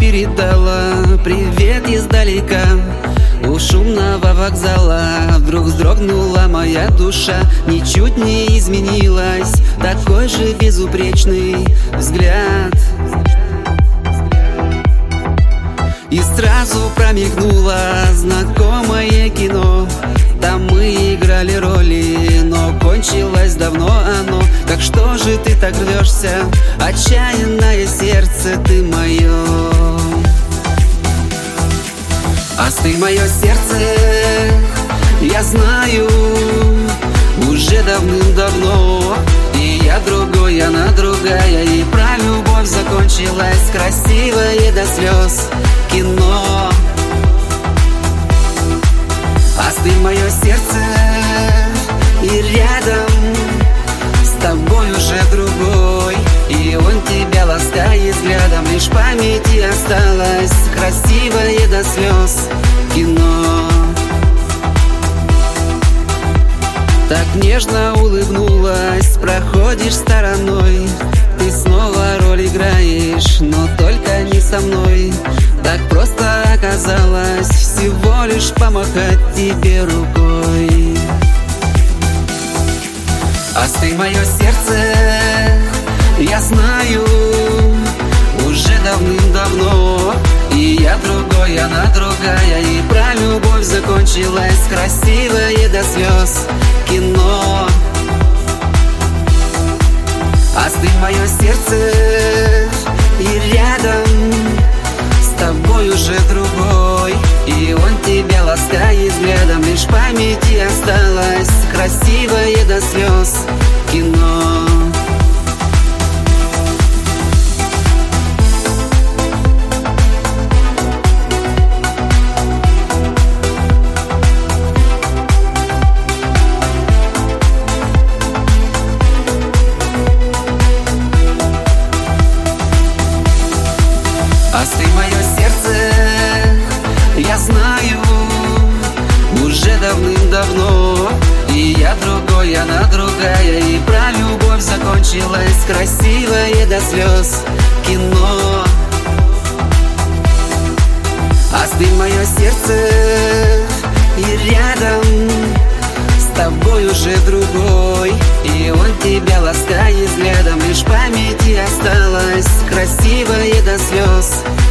передала привет издалека. У шумного вокзала вдруг вздрогнула моя душа. Ничуть не изменилась, такой же безупречный взгляд. И сразу промелькнуло знакомое кино. Там мы играли роли, но кончилось давно оно. Так что же ты так рвешься, отчаянное сердце ты мое? Остынь, мое сердце, я знаю, уже давным-давно. И я другой, она другая, и про любовь закончилось красивое до слез кино. Остынь, мое сердце, и рядом с тобой уже другой, и он тебя ласкает взглядом. Лишь в памяти осталось красивое до слез кино. Так нежно улыбнулась, проходишь стороной. Ты снова роль играешь, но только не со мной. Так просто оказалось всего лишь помахать тебе рукой. Остынь, мое сердце, я знаю, уже давным-давно. И я другой, она другая, и про любовь закончилось красивое до слез кино. Остынь, мое сердце, и рядом с тобой уже другой, и он тебя ласкает взглядом. Лишь в памяти осталось красивое до слез кино. Остынь, мое сердце, я знаю, уже давным-давно. И я другой, она другая, и про любовь закончилось красивое до слез кино. Остынь, мое сердце, и рядом с тобой уже другой, и он тебя ласкает взглядом. Лишь в памяти осталось красивое до слез